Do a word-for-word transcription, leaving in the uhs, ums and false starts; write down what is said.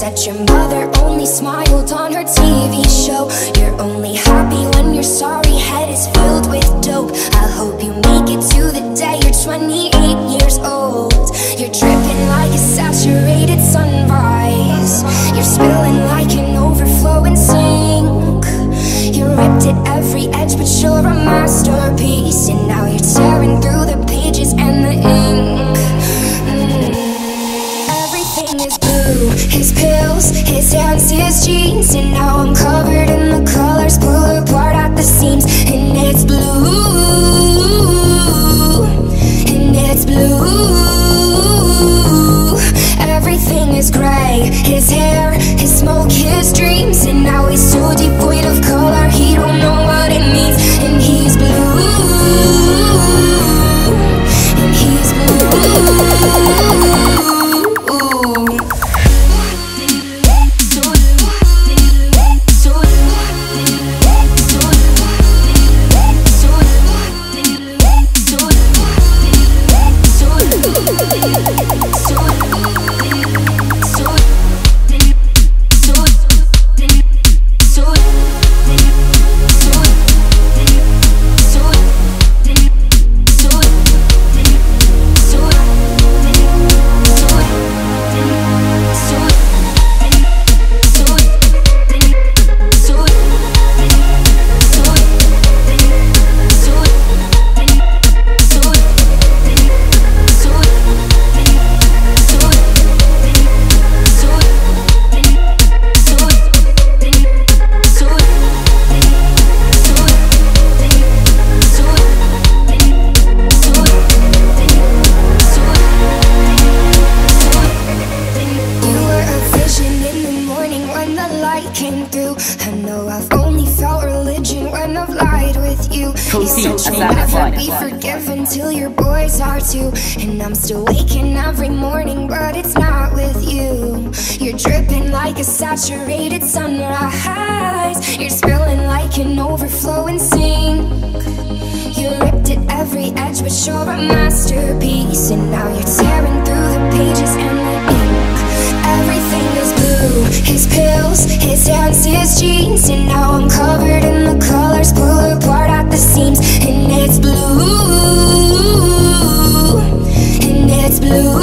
that your mother only smiled on her T V show. You're only happy when your sorry head is filled with dope. I hope you make it to the day you're twenty-eight years old. You're dripping like a saturated sunrise. You're spilling like an overflowing sink. You're ripped at every edge, but you're a masterpiece. And now you're tearing through the pages and the ink. mm. Everything is blue, his pills, his hands, his jeans. And now I'm covered in the colors, pull apart at the seams. And it's blue, and it's blue. Everything is gray, his hair, his smoke, his dreams. And now he's so devoid of color, he don't know what it means. And he's blue, and he's blue. And I'm still waking every morning, but it's not with you. You're dripping like a saturated sunrise. You're spilling like an overflowing sink. You're ripped at every edge, but you're a masterpiece. And now you're tearing through the pages and the ink. Everything is blue, his pills, his hands, his jeans. And now I'm covered in the colors, pull apart at the seams. And it's blue, it's blue.